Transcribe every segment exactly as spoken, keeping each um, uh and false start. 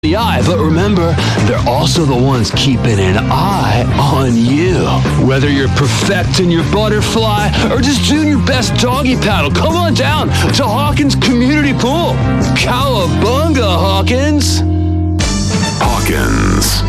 the eye, but remember, they're also the ones keeping an eye on you. Whether you're perfecting your butterfly or just doing your best doggy paddle, come on down to Hawkins Community Pool. Cowabunga, Hawkins! Hawkins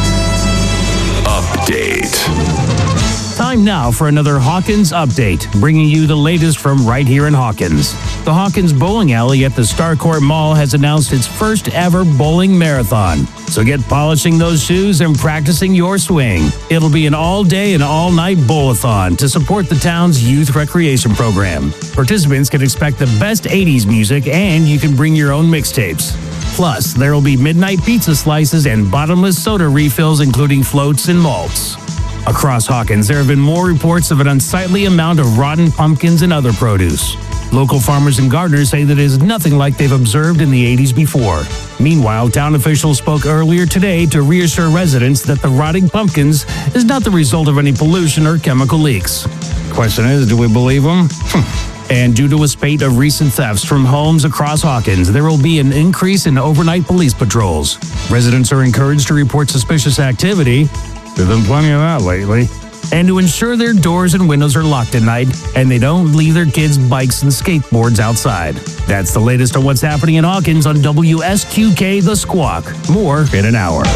Update. Time now for another Hawkins Update, bringing you the latest from right here in Hawkins. The Hawkins Bowling Alley at the Starcourt Mall has announced its first ever bowling marathon. So get polishing those shoes and practicing your swing. It'll be an all-day and all-night bowl-a-thon to support the town's youth recreation program. Participants can expect the best eighties music, and you can bring your own mixtapes. Plus, there will be midnight pizza slices and bottomless soda refills, including floats and malts. Across Hawkins, there have been more reports of an unsightly amount of rotten pumpkins and other produce. Local farmers and gardeners say that it is nothing like they've observed in the eighties before. Meanwhile, town officials spoke earlier today to reassure residents that the rotting pumpkins is not the result of any pollution or chemical leaks. Question is, do we believe them? And due to a spate of recent thefts from homes across Hawkins, there will be an increase in overnight police patrols. Residents are encouraged to report suspicious activity. There's been plenty of that lately. And to ensure their doors and windows are locked at night and they don't leave their kids' bikes and skateboards outside. That's the latest on what's happening in Hawkins on W S Q K The Squawk. More in an hour.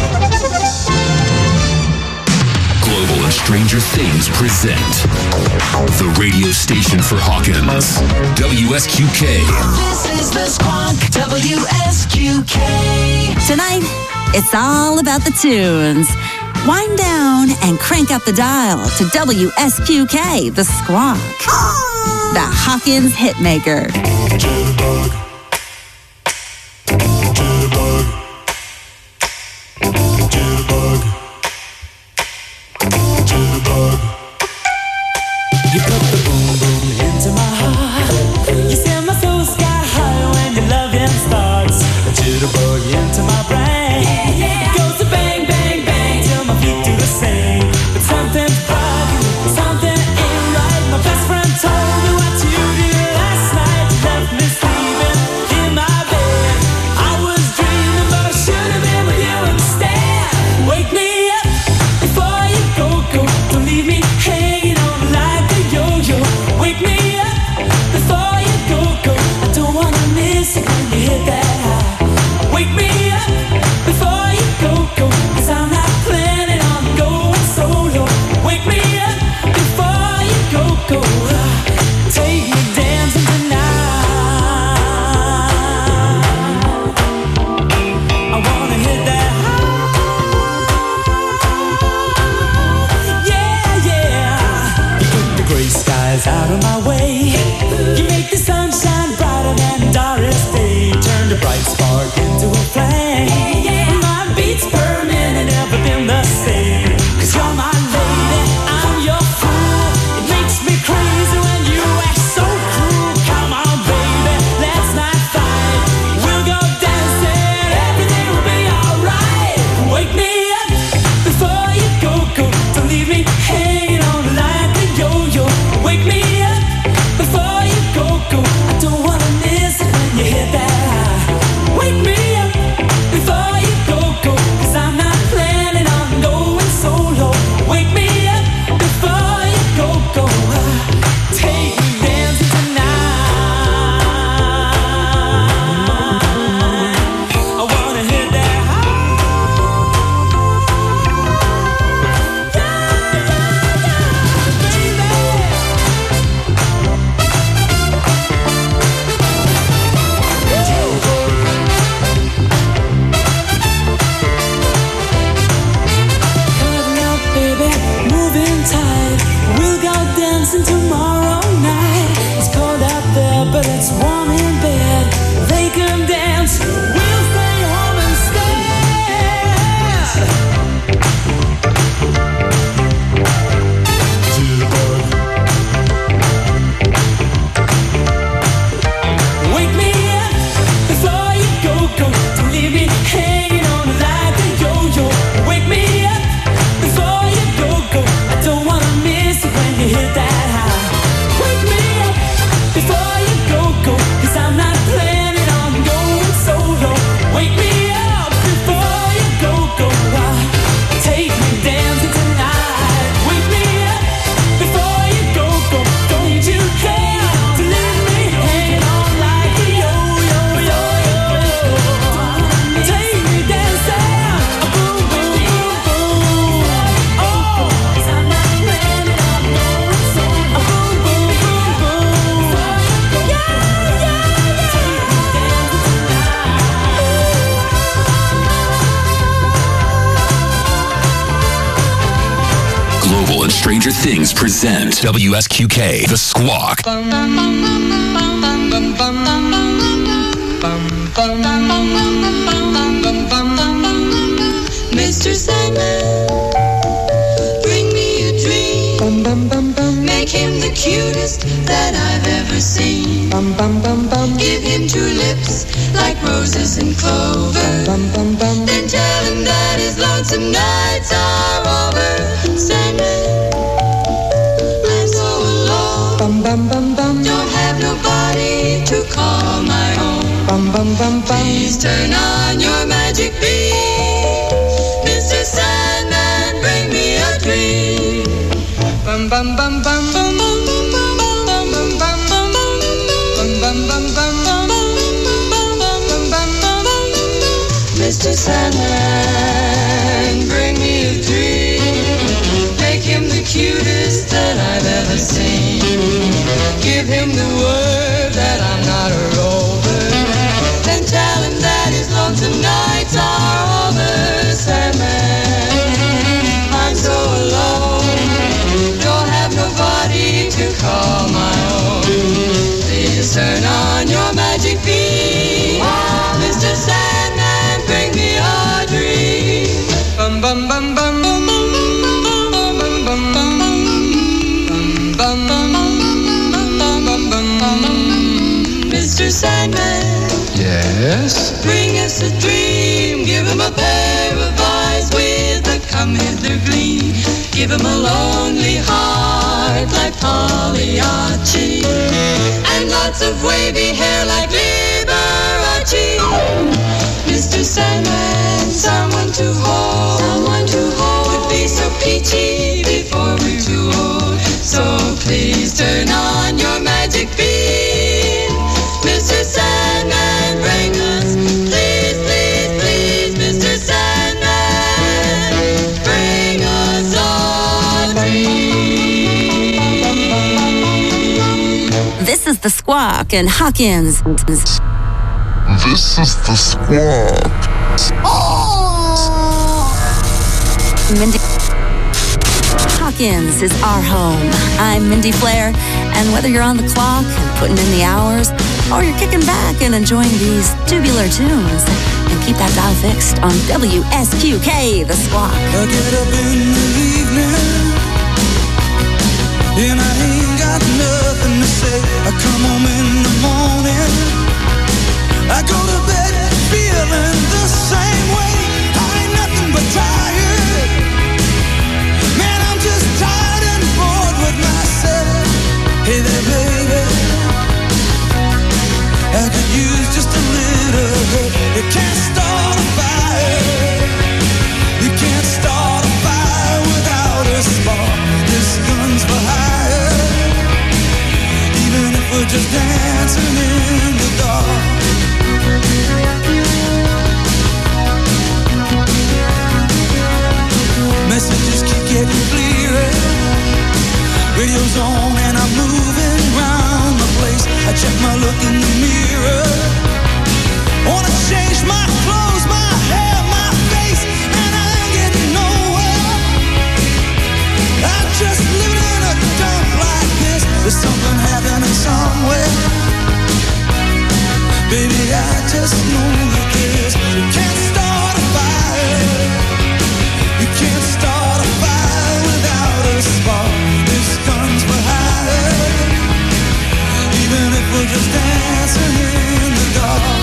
Global and Stranger Things present the radio station for Hawkins, W S Q K. This is The Squawk, W S Q K. Tonight, it's all about the tunes. Wind down and crank up the dial to W S Q K, The Squawk, the Hawkins Hitmaker. You put the boom boom into my heart. You send my soul sky high when your loving starts. A jitterbug into my brain. It goes to bang, bang, bang till my feet do the same. But something's bugging, something ain't right. My best friend told me what you did last night. You left me sleeping Stranger Things present W S Q K, The Squawk. Mister Sandman, bring me a dream. Make him the cutest that I've ever seen. Give him two lips like roses and clover. Then tell him that his lonesome nights are over. Sandman, I'm so alone. Don't have nobody to call my own. Please turn on your magic beam. Mister Sandman, bring me a dream. Bum bum bum bum bum bum bum bum bum bum bum bum bum bum bum. Mister Sandman, bring me a dream. Make him the cutest that I've ever seen. Give him the word that I'm not a rover. Then tell him that his lonesome nights are over. Sandman, I'm so alone. Don't have nobody to call my own. Please turn on your magic beam. Mister Sandman, bring me a dream. Bum bum bum bum bum bum bum bum bum bum bum bum bum. Mister Sandman, Yes? bring us a dream. Give him a pair of eyes with a come hither gleam. Give him a lonely heart like Pagliacci, and lots of wavy hair like Liberace. Mister Sandman, someone to hold, someone to hold would be so peachy before we're too old. So please turn on your magic beam. Mister Sandman, bring us, please, please, please, Mister Sandman, bring us a dream. This is The Squawk and Hawkins. This is The Squawk. Mindy Hawkins is our home. I'm Mindy Flair, and whether you're on the clock and putting in the hours, or you're kicking back and enjoying these tubular tunes, and keep that dial fixed on W S Q K, The Squawk. I get up in the evening, and I ain't got nothing to say. I come home in the morning, I go to bed feeling the same way. I ain't nothing but tired. Man, I'm just tired and bored with myself. Hey there, baby, I could use just a little help. You can't start a fire. You can't start a fire without a spark. This gun's for hire. Even if we're just dancing in the dark. Messages keep getting clearer. Radio's on and I'm moving round the place. I check my look in the mirror. Wanna change my clothes, my hair, my face, and I ain't getting nowhere. I'm just living in a dump like this. There's something happening somewhere. Baby, I just know that this. You can't start a fire. You can't start a fire without a spark. This gun's for hire. Even if we're just dancing in the dark.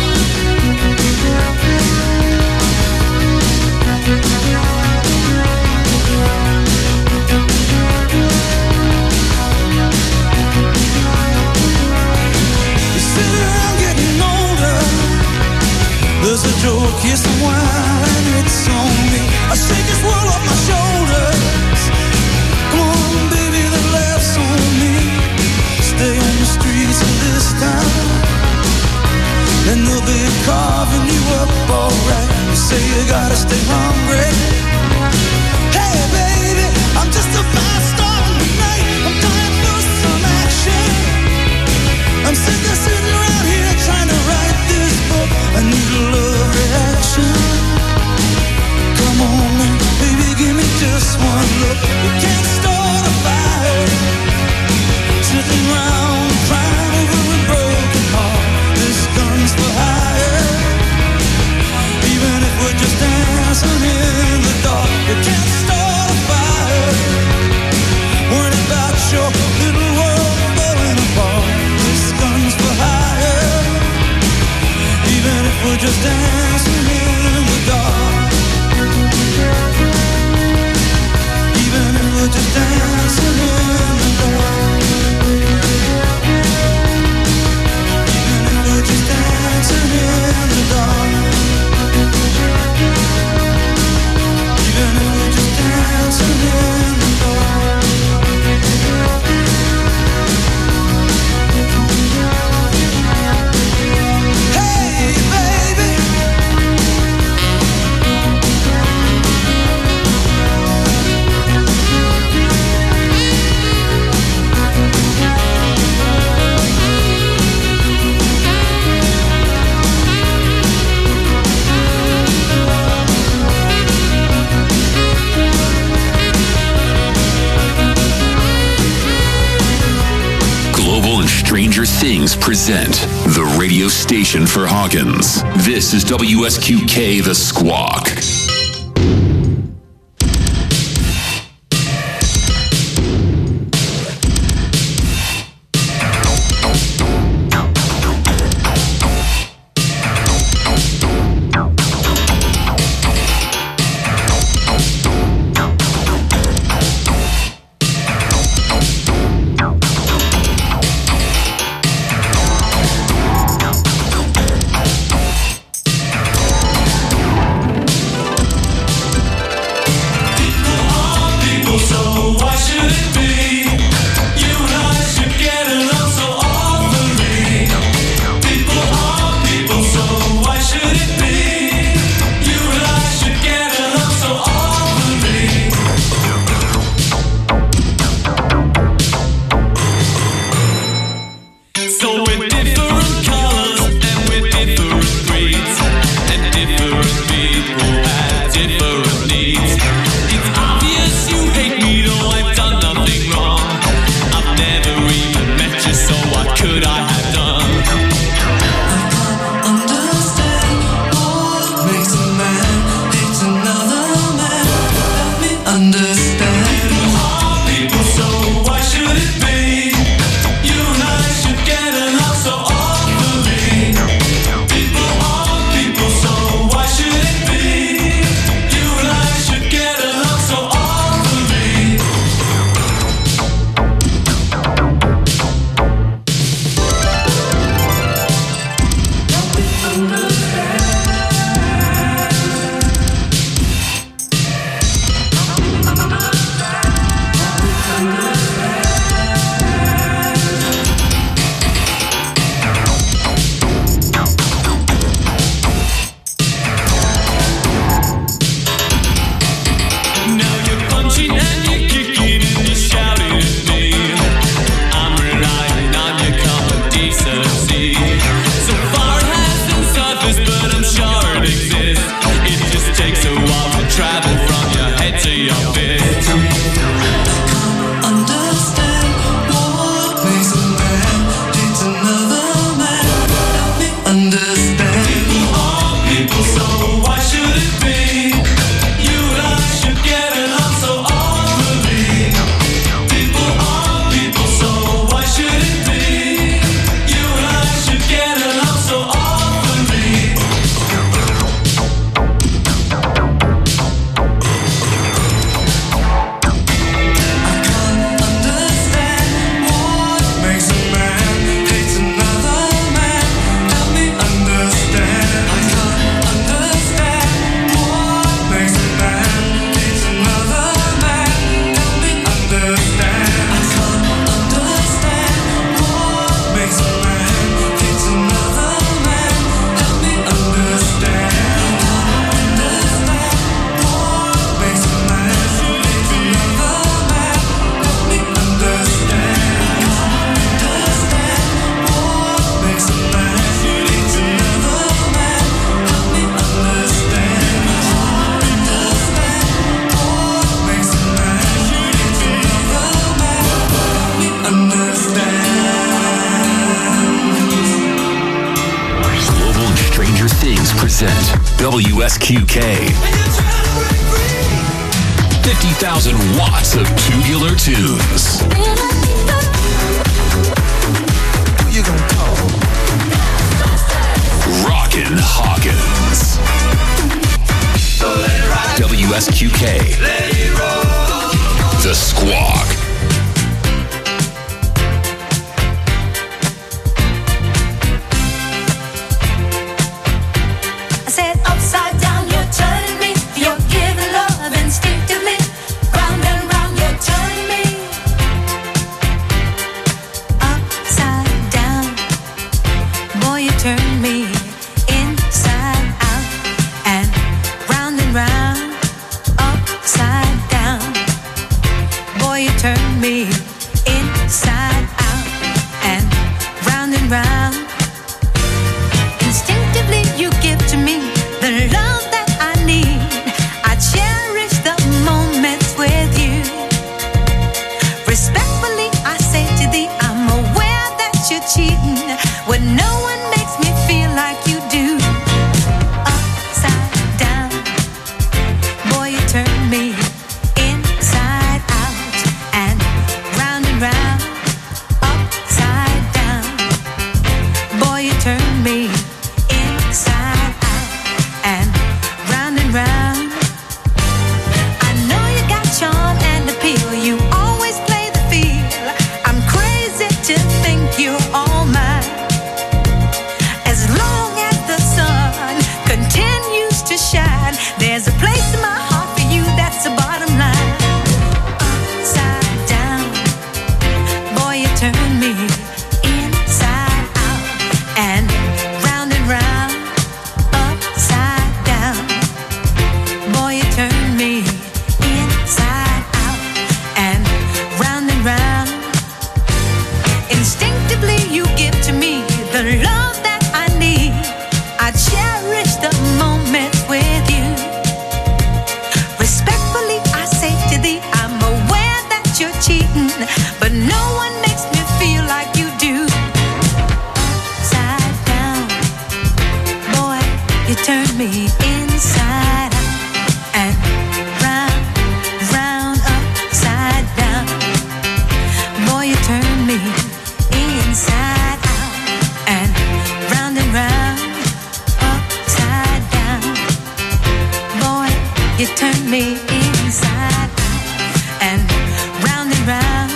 You sit around getting older. There's a joke, here's some wine, it's on me. I shake this world off my shoulders. Come on, baby, the laughs on me. Stay on the streets of this town, and they'll be carving you up alright. You say you gotta stay hungry. Hey, baby, I'm just a fast star in the night. I'm dying for some action. I'm sick of sitting around here trying to write this book. I need a love reaction. Come on, baby, give me just one look. You can't start a Stranger Things present the radio station for Hawkins. This is W S Q K The Squawk. W S Q K. fifty thousand watts of tubular tunes. Who you gonna call? Rockin' Hawkins. So let it ride. W S Q K. Let it roll. The Squawk. Turn and round. I know you got charm and appeal. You always play the field. I'm crazy to think you're all mine. As long as the sun continues to shine, there's a place in my heart for you. That's the bottom line. Upside down, boy, you turn me inside out and round and round. Upside down, boy, you turn me inside out and round and round. Instinctively you give to me the love that I need. I cherish the moment with you. Respectfully I say to thee, I'm aware that you're cheating, but no one makes me feel like you do. Upside down, boy, you turn me inside out and round, round, upside down. Boy, you turn me inside out and round and round, upside down. Boy, you turn me inside out and round and round,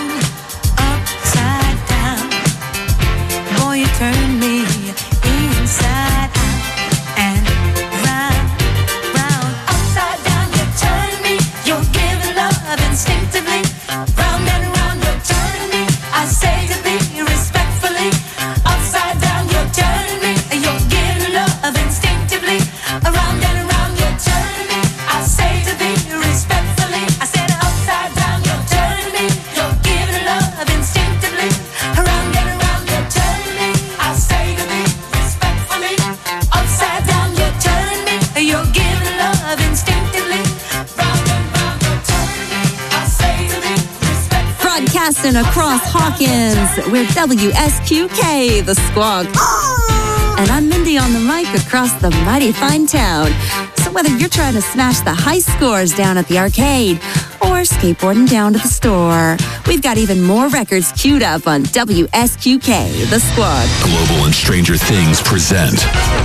upside down. Boy, you turn me inside out and round, round, upside down. You turn me, you're giving love instinctively. Round and round, you turn me. I say to thee respectfully, upside down, you turn me. You're giving love instinctively. Around and around, you turn me. I say to thee respectfully. I said upside down, you turn me. You're giving love instinctively. Around and around, you turn me. I say to thee respectfully. Upside down, you turn me. You're giving love instinctively. Round and round, you turn me. I say to thee respectfully. Broadcasting across Hawkins, we're W S Q K, the Squawk. And I'm Mindy on the mic across the mighty fine town. So whether you're trying to smash the high scores down at the arcade or skateboarding down to the store, we've got even more records queued up on W S Q K, the Squawk. Global and Stranger Things present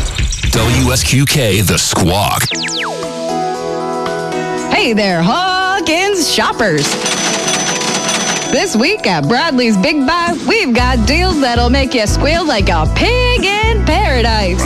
W S Q K, The Squawk. Hey there, Hawkins shoppers. This week at Bradley's Big Buy, we've got deals that'll make you squeal like a pig in paradise.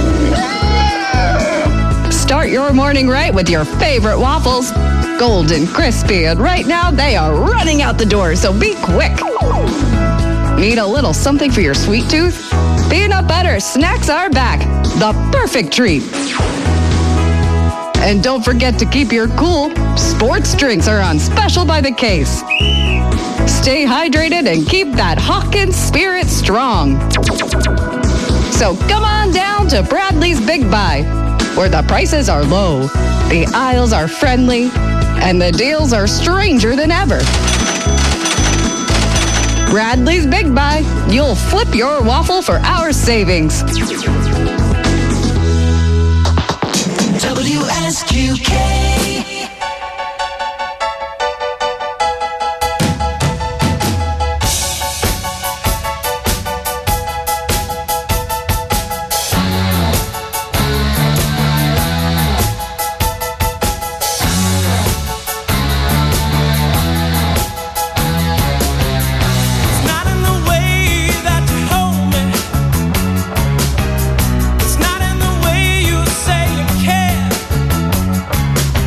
Start your morning right with your favorite waffles. Golden, crispy, and right now they are running out the door, so be quick. Need a little something for your sweet tooth? Peanut butter snacks are back. The perfect treat. And don't forget to keep your cool. Sports drinks are on special by the case. Stay hydrated and keep that Hawkins spirit strong. So come on down to Bradley's Big Buy, where the prices are low, the aisles are friendly, and the deals are stranger than ever. Bradley's Big Buy, you'll flip your waffle for our savings. W S Q K. It's not in the way you say you care.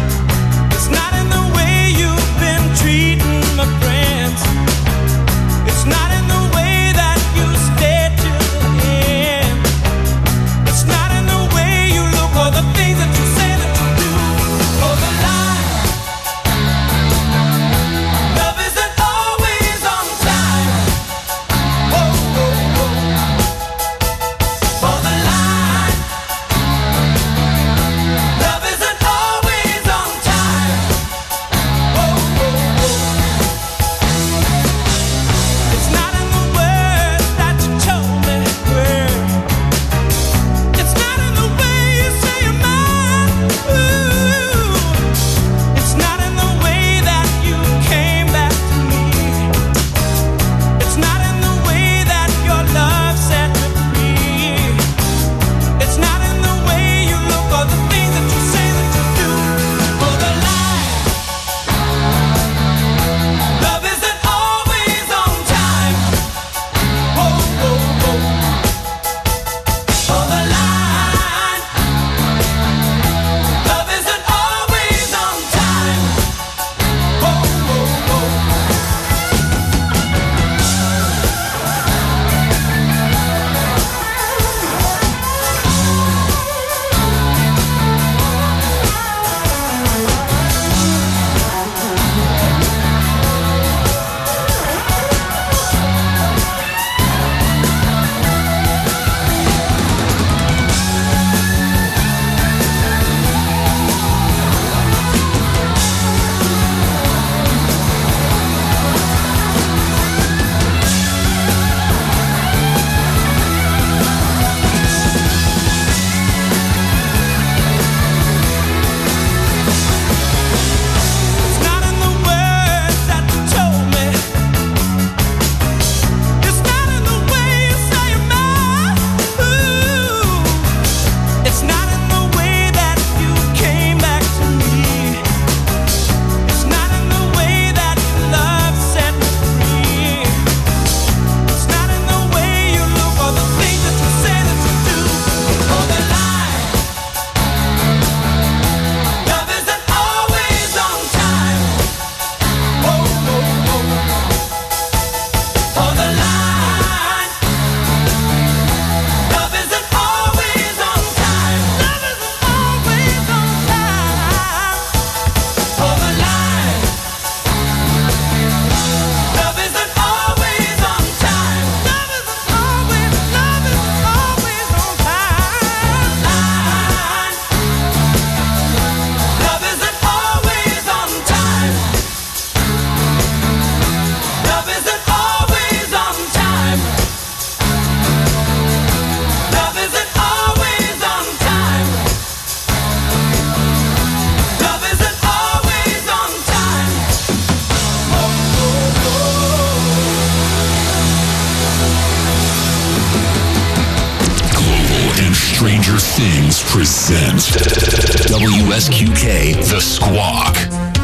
Things present W S Q K The Squawk.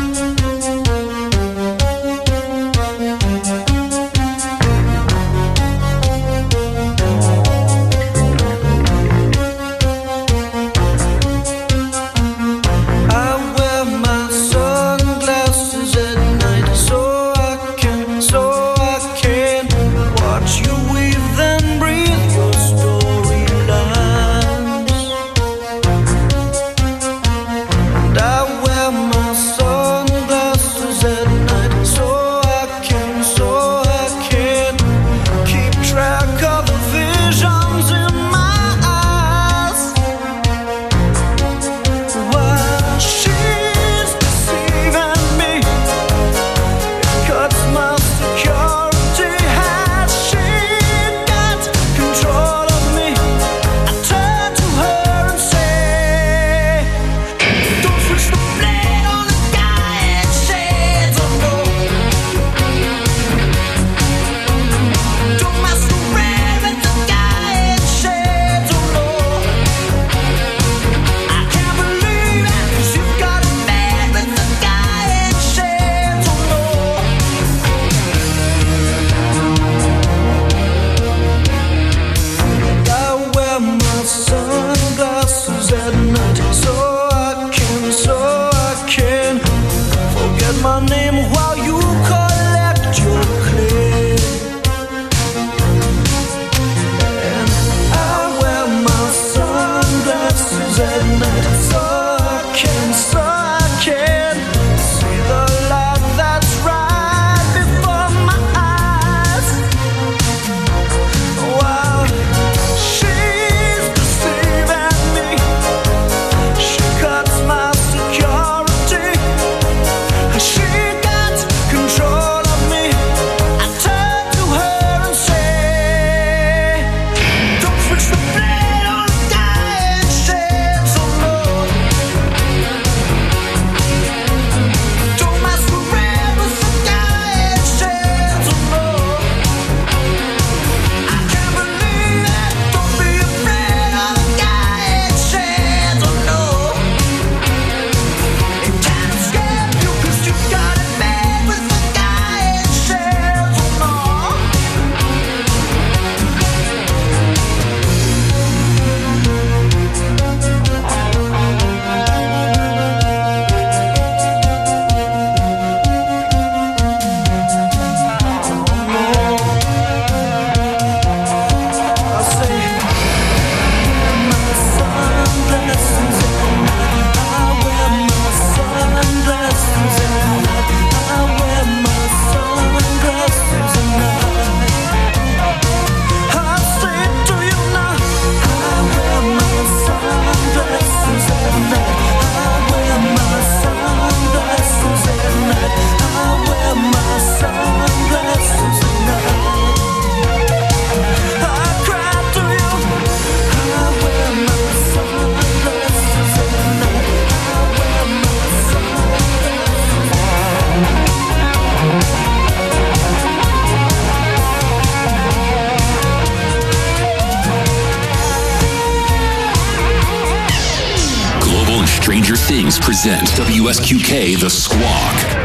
Stranger Things present W S Q K The Squawk.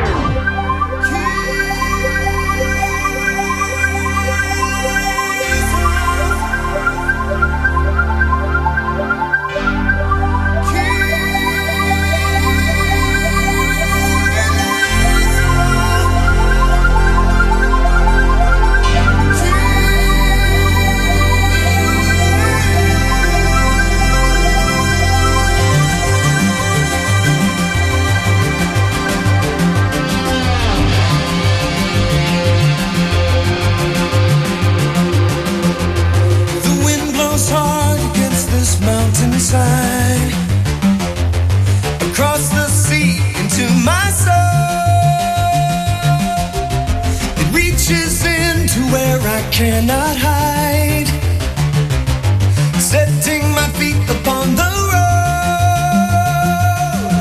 Across the sea into my soul, it reaches into where I cannot hide, setting my feet upon the road.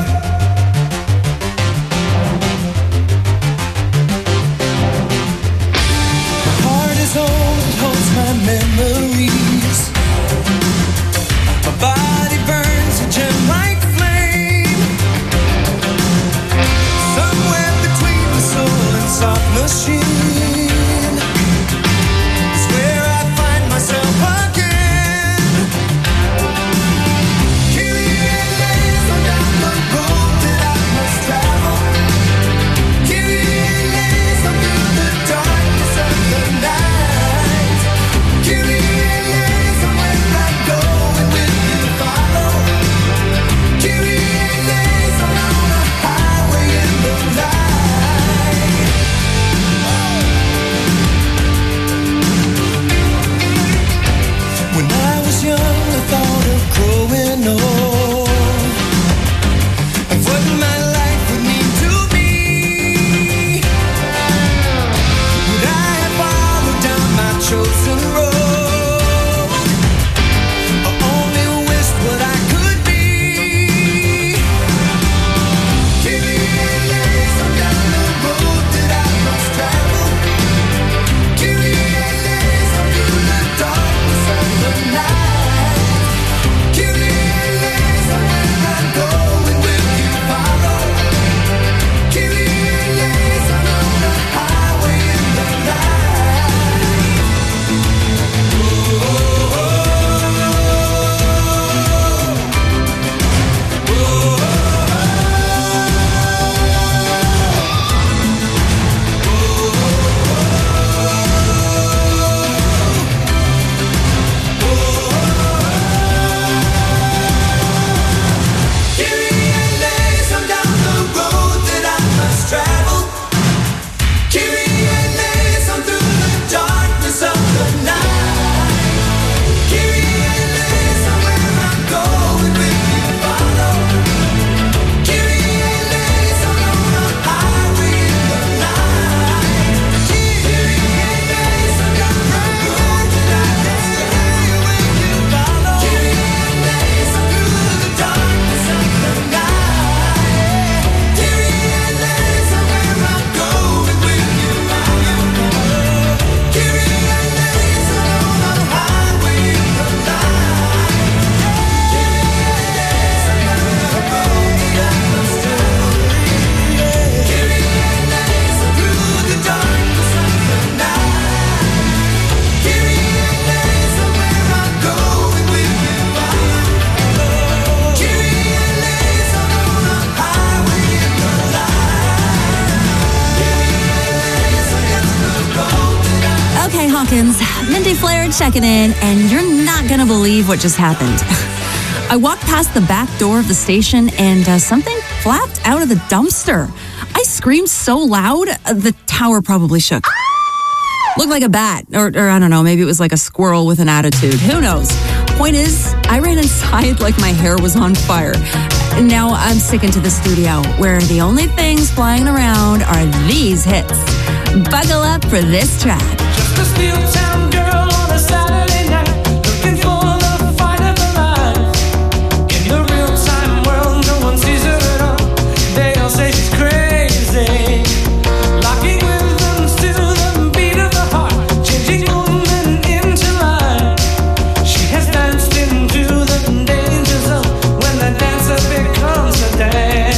My heart is old, it holds my memories. My body burns Hawkins. Mindy Flair checking in, and you're not going to believe what just happened. I walked past the back door of the station, and uh, something flapped out of the dumpster. I screamed so loud, uh, the tower probably shook. Looked like a bat, or, or I don't know, maybe it was like a squirrel with an attitude. Who knows? Point is, I ran inside like my hair was on fire. Now I'm sticking to the studio, where the only things flying around are these hits. Buckle up for this track. Just a steel town girl on a Saturday night, looking for the fight of her life. In the real-time world, no one sees her at all. They all say she's crazy. Locking rhythms to the beat of the heart, changing woman into life. She has danced into the danger zone when the dancer becomes a dance.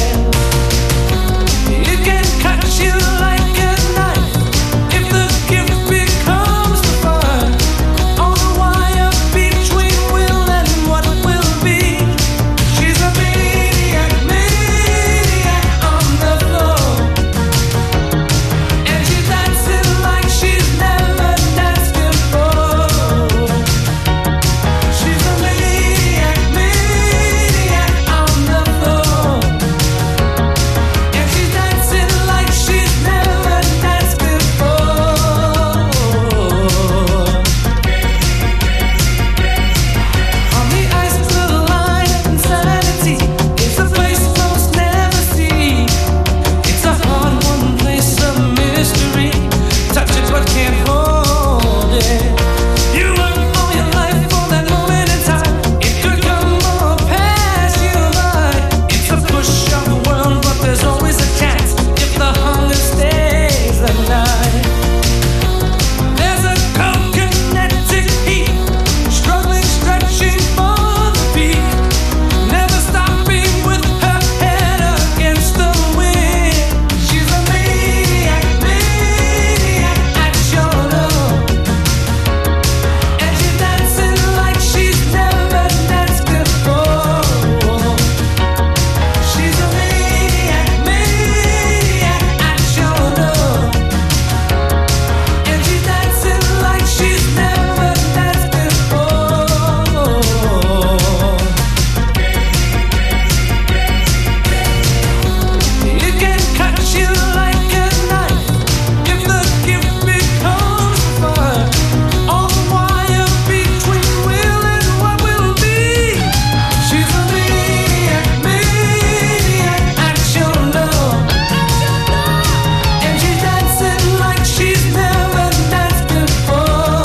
It can cut you like a knife if the gift becomes the fun. On the wire between will and what will be. She's a maniac, maniac on the floor. And she's dancing like she's never danced before. She's a maniac, maniac on the floor. And she's dancing like she's never danced before. On the ice of the line of insanity, it's a place most never see. It's a hard-won place of mystery. Touch it but can't hold it. You work all your life for that moment in time. It could come or pass you by. It's a push of the world, but there's always a chance if the hunger stays the night. There's a cold-kinetic heat, struggling, stretching for the beat, never stopping with her head against the wind. She's a maniac, maniac at your love, and she's dancing like she's never danced before. She's a maniac, maniac at your love, and she's dancing like she's never danced before. It can cut you like a knife if the gift becomes fire. On the wire between will and what will be. She's a maniac, maniac at your love, and she's dancing like she's never danced before.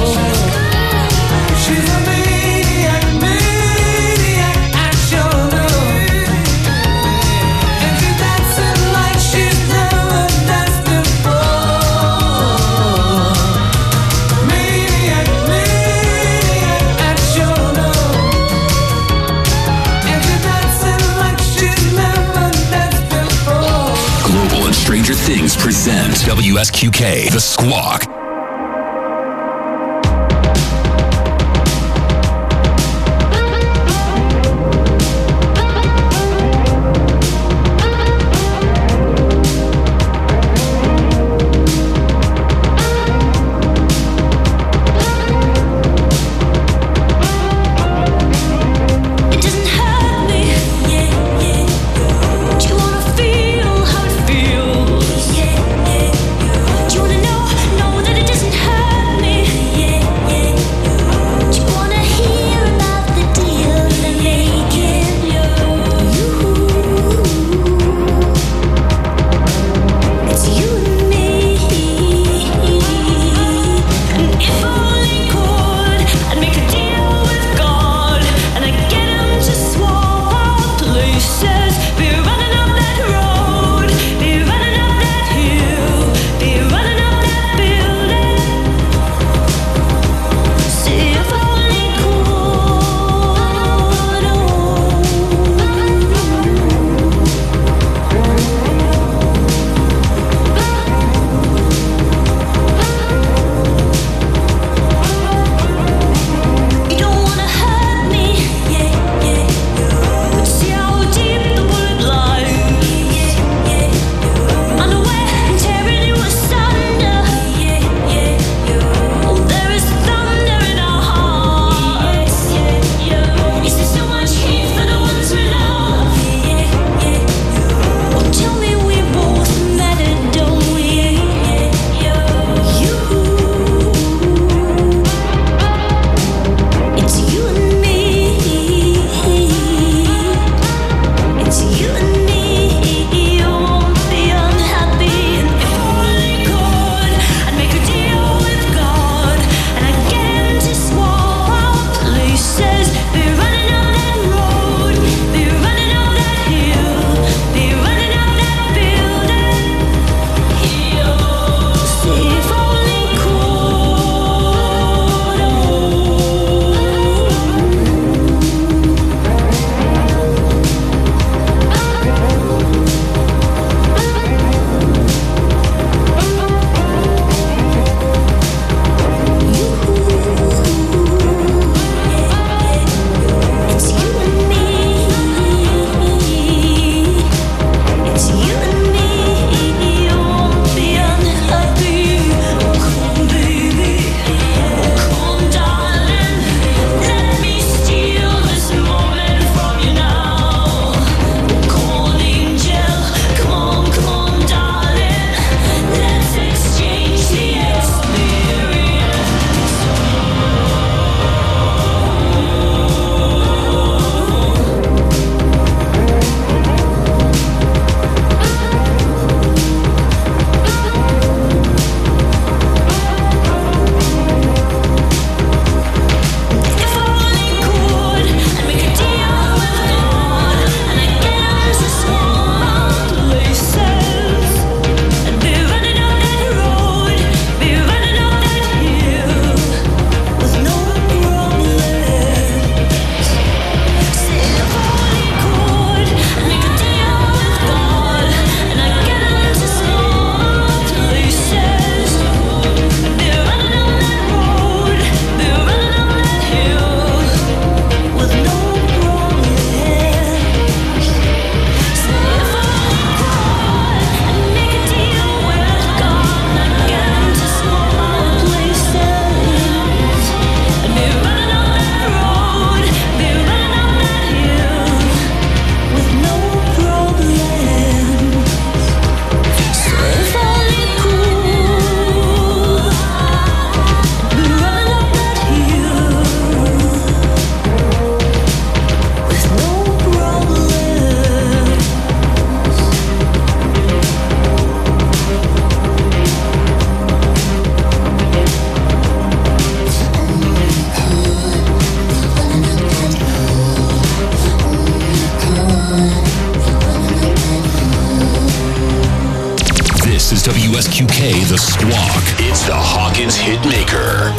She's a maniac, maniac at your love, and she's dancing like she's never danced before. Maniac, maniac at your love, and she's dancing like she's never danced before. Global and Stranger Things present W S Q K, The Squawk. It doesn't hurt me, yeah, yeah. Do you wanna feel how it feels? Yeah, yeah. Do you wanna know, know that it This is W S Q K, The Squawk. It's the Hawkins Hitmaker.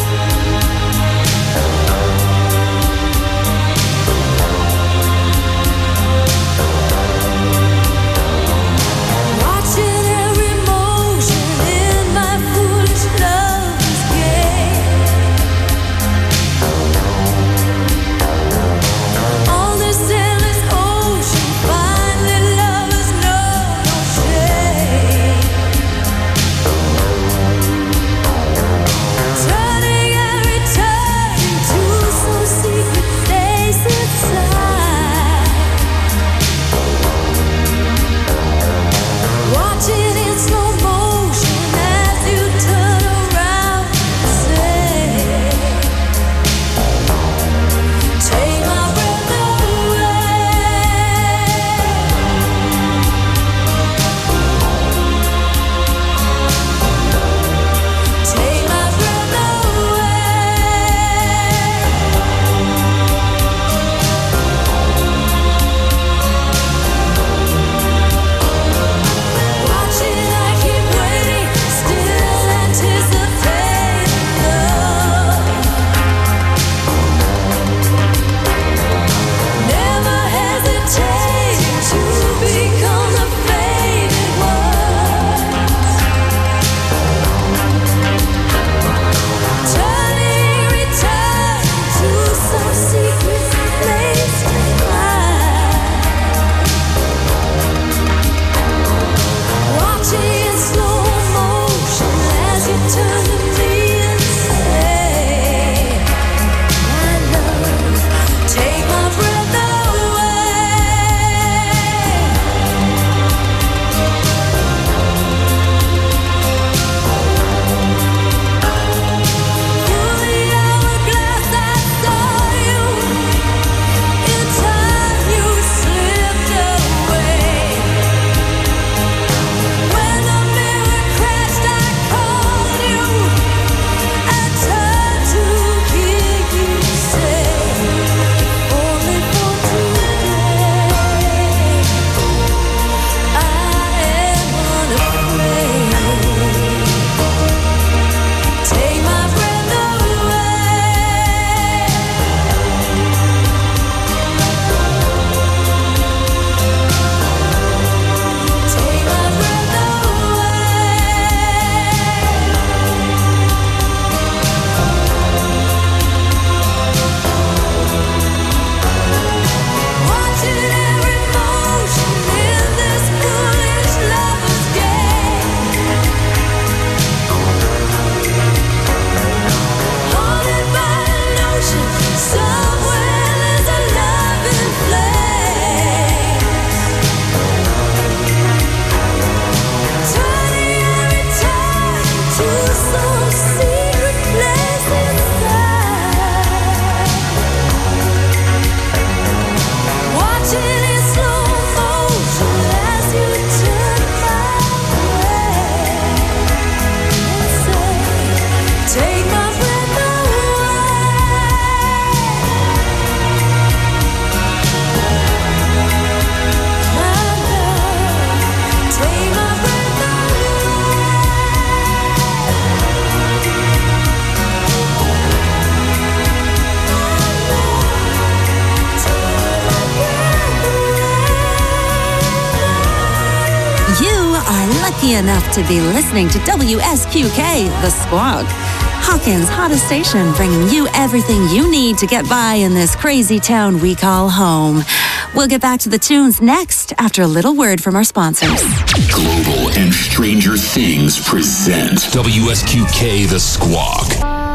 Lucky enough to be listening to W S Q K, The Squawk, Hawkins' hottest station, bringing you everything you need to get by in this crazy town we call home. We'll get back to the tunes next after a little word from our sponsors. Global and Stranger Things present W S Q K, The Squawk.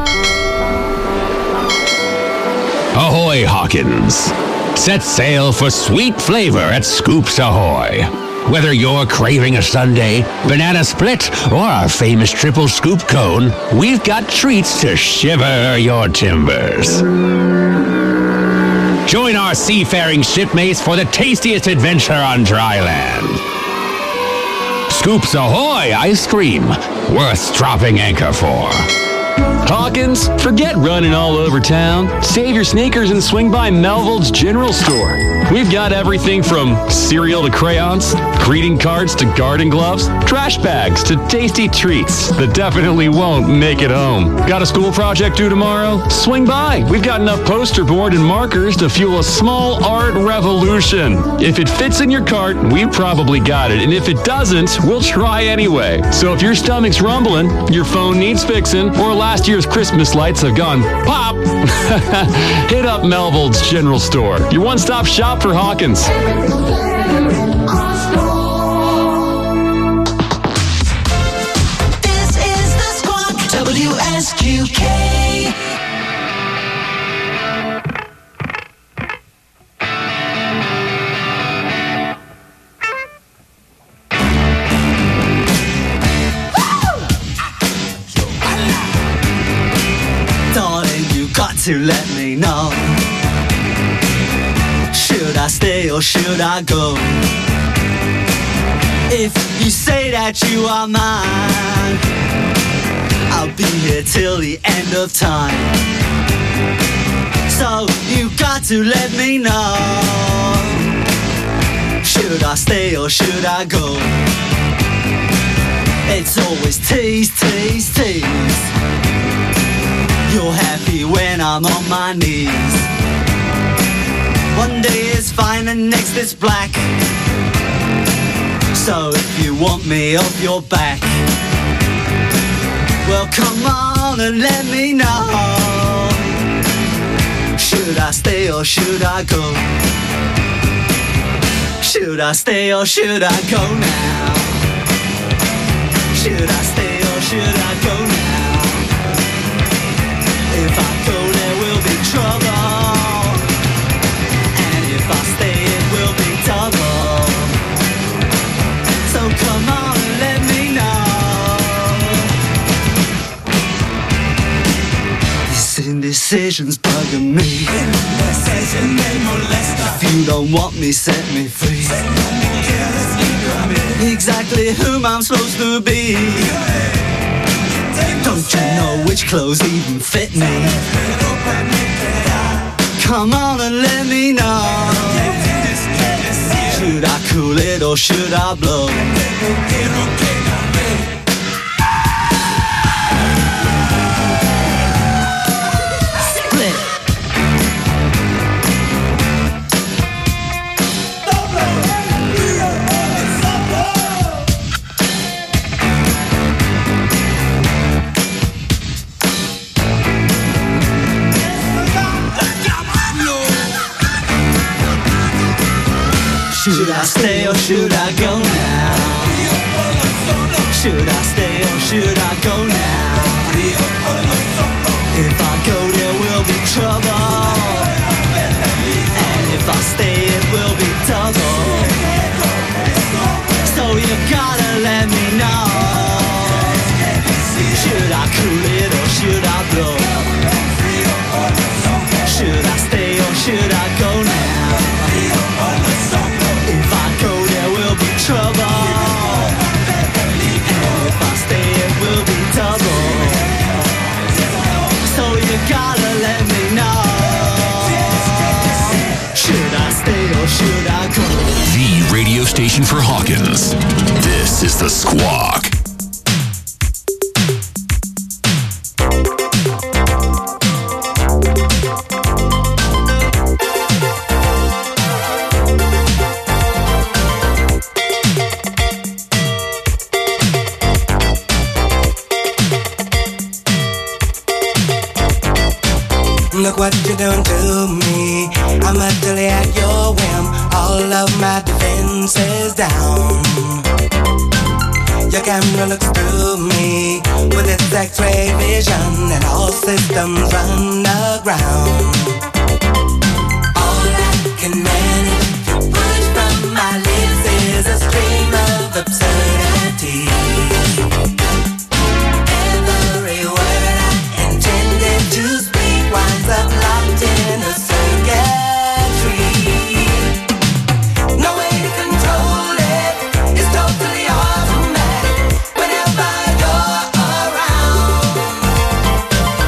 Ahoy, Hawkins. Set sail for sweet flavor at Scoops Ahoy. Whether you're craving a sundae, banana split, or our famous triple scoop cone, we've got treats to shiver your timbers. Join our seafaring shipmates for the tastiest adventure on dry land. Scoops Ahoy ice cream, worth dropping anchor for. Hawkins, forget running all over town. Save your sneakers and swing by Melville's General Store. We've got everything from cereal to crayons, greeting cards to garden gloves, trash bags to tasty treats that definitely won't make it home. Got a school project due tomorrow? Swing by. We've got enough poster board and markers to fuel a small art revolution. If it fits in your cart, we've probably got it. And if it doesn't, we'll try anyway. So if your stomach's rumbling, your phone needs fixing, or last year's Christmas lights have gone pop, hit up Melville's General Store, your one-stop shop for Hawkins. This is the Squawk, W S Q K. Darling, you got to let me know. Should I stay or should I go? If you say that you are mine, I'll be here till the end of time. So you got to let me know. Should I stay or should I go? It's always tease, tease, tease. You're happy when I'm on my knees. One day is fine and next is black. So if you want me off your back, well come on and let me know. Should I stay or should I go? Should I stay or should I go now? Should I stay or should I go now? If I go there will be trouble, and if I stay it will be double. So come on and let me know. These indecisions bugging me. If you don't want me, set me free. Exactly whom I'm supposed to be. Don't you know which clothes even fit me? Come on and let me know. Should I cool it or should I blow? Split. Should I stay or should I go now? Should I stay or should I go now? If I go there will be trouble, and if I stay it will be double. So you gotta let me know. Should I cool it or should I blow? Should I stay or should I go now? If I go there will be trouble, and if I stay it will be double. So you gotta let me know. Should I stay or should I go? The radio station for Hawkins. This is the Squawk. Look what you're doing to me. I'm utterly at your whim. All of my defenses down. Your camera looks through me with its X-ray vision, and all systems run aground. All I can manage to push from my lips is a stream of absurdity. Every word I intended to speak winds up locked in a circuitry. No way to control it. It's totally automatic whenever you're around.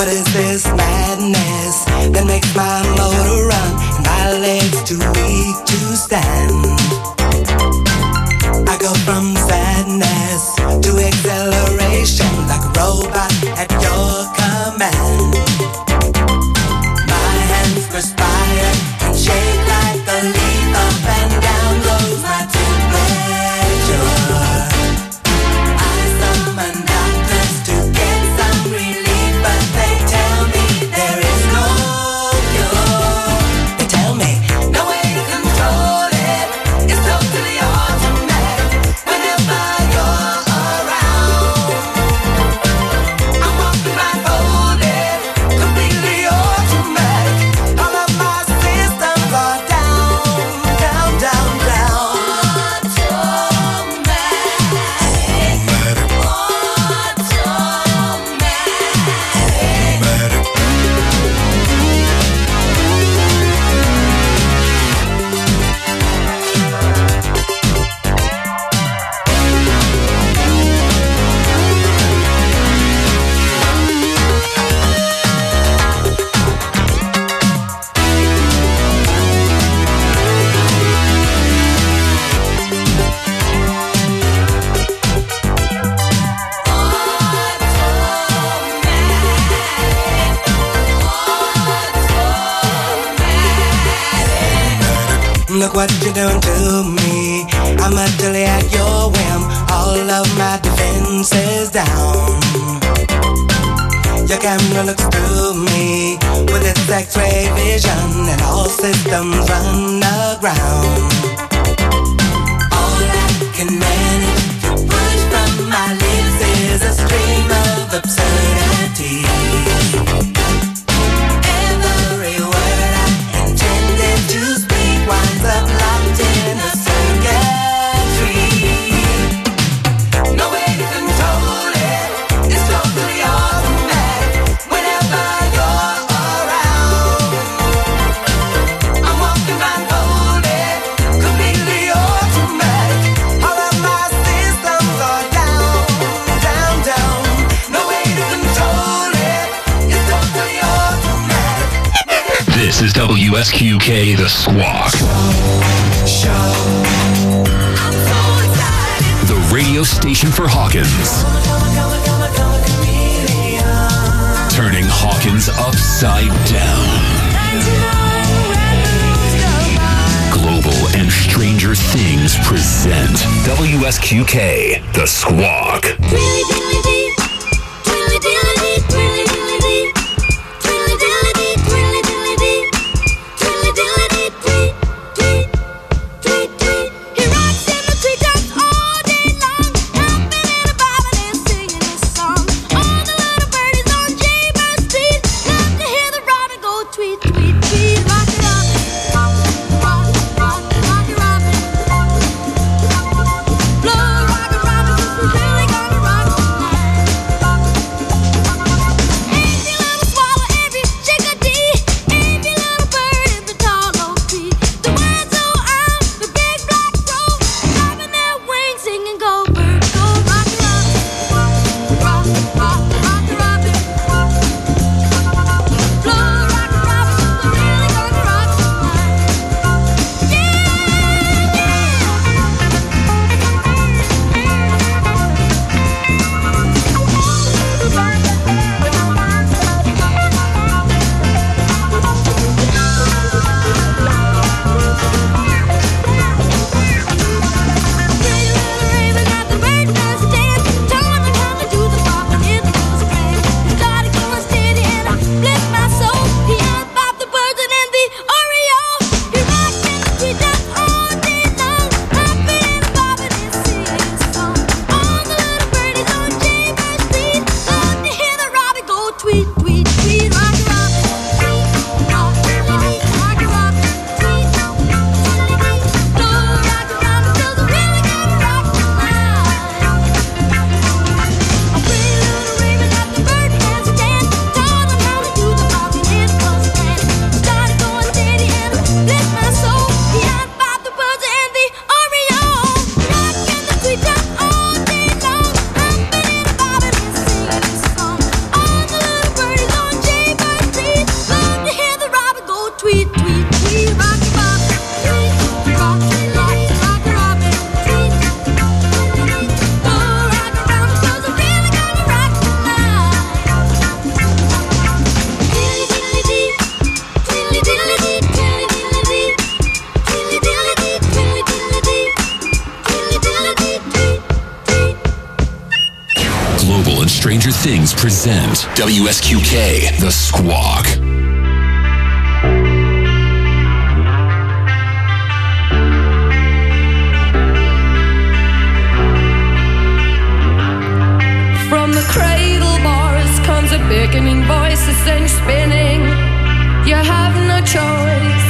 What is this madness that makes my motor run and my legs too weak to stand? I go from sadness to acceleration like a robot at your command. My hands perspire and shake like a leaf. Up and down goes my temperature. I summon doctors to get some relief, but they tell me there is no cure. They tell me no way to control it. It's totally automatic whenever you're around. I'm walking blindfolded, completely automatic. All of my systems are down, down, down, down. Look what you're doing to me. I'm utterly at your whim. All of my defenses down. Your camera looks through me with its X-ray vision, and all systems run aground. All I can manage to push from my lips is a stream of absurdity. Every word I intended to speak winds up locked in a circuitry. No way to control it. It's totally automatic whenever you're around. I'm walking blindfolded, completely automatic. All of my systems are down, down, down. No way to control it. It's totally automatic. This is W S Q K, The Squawk. The radio station for Hawkins. Turning Hawkins upside down. Global and Stranger Things present W S Q K, The Squawk. Stranger Things present W S Q K, The Squawk. From the cradle bars comes a beckoning voice that sends you spinning. You have no choice.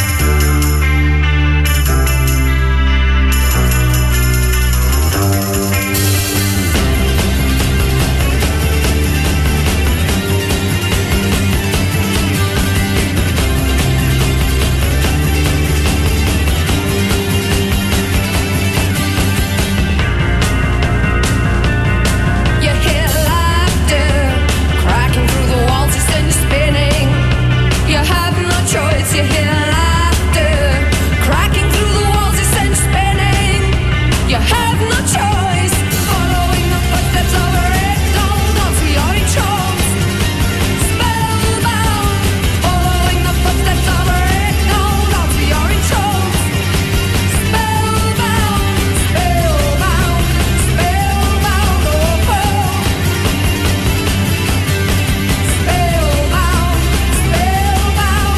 You hear laughter cracking through the walls, you send spinning. You have no choice. Following the footsteps of a red gold onto your charms. Spellbound. Following the footsteps of a red gold onto your charms. Spellbound. Spellbound. Spellbound. Oh, oh. Spellbound. Spellbound.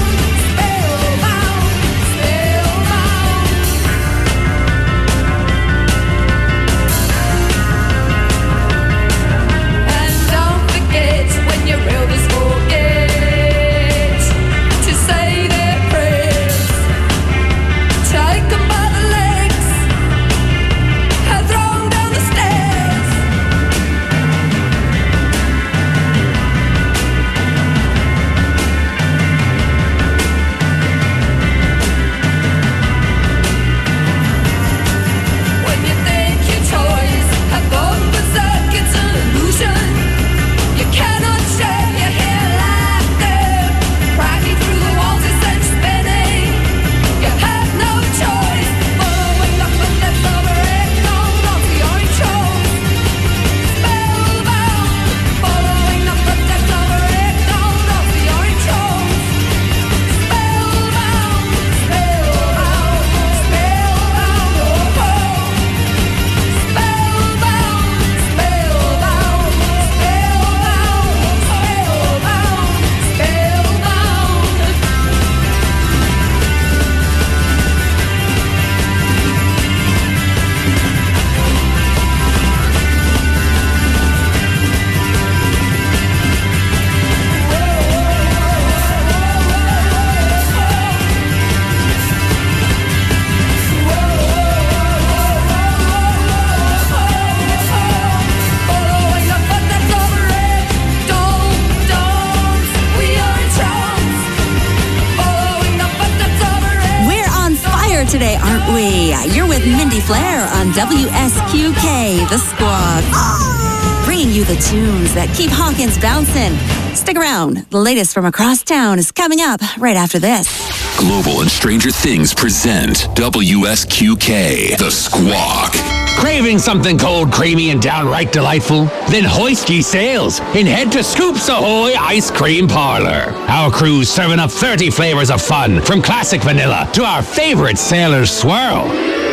Today, aren't we? You're with Mindy Flair on W S Q K, The Squawk. Bringing you the tunes that keep Hawkins bouncing. Stick around. The latest from across town is coming up right after this. Global and Stranger Things present W S Q K, The Squawk. Craving something cold, creamy, and downright delightful? Then hoist ye sails and head to Scoops Ahoy Ice Cream Parlor. Our crew's serving up thirty flavors of fun, from classic vanilla to our favorite Sailor's Swirl.